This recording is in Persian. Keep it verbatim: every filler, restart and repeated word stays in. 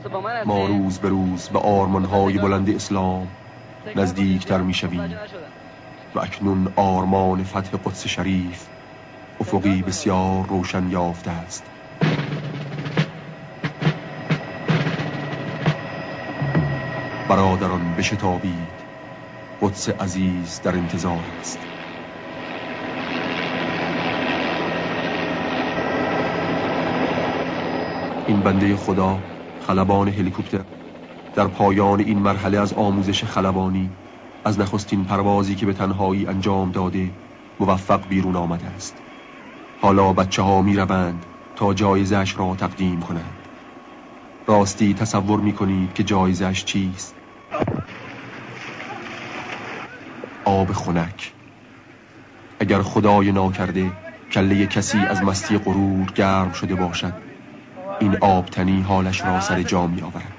ما روز به روز به آرمان‌های بلند اسلام نزدیکتر می‌شویم و اکنون آرمان فتح قدس شریف افقی بسیار روشن یافته است. برادران بشتابید، قدس عزیز در انتظار است. این بنده خدا خلبان هلیکوپتر در پایان این مرحله از آموزش خلبانی از نخستین پروازی که به تنهایی انجام داده موفق بیرون آمده است. حالا بچه ها می روند تا جایزش را تقدیم کنند. راستی تصور می کنید که جایزش چیست؟ آب خنک. اگر خدای ناکرده کله کسی از مستی غرور گرم شده باشد، این آبتنی حالش را سر جا می آورد.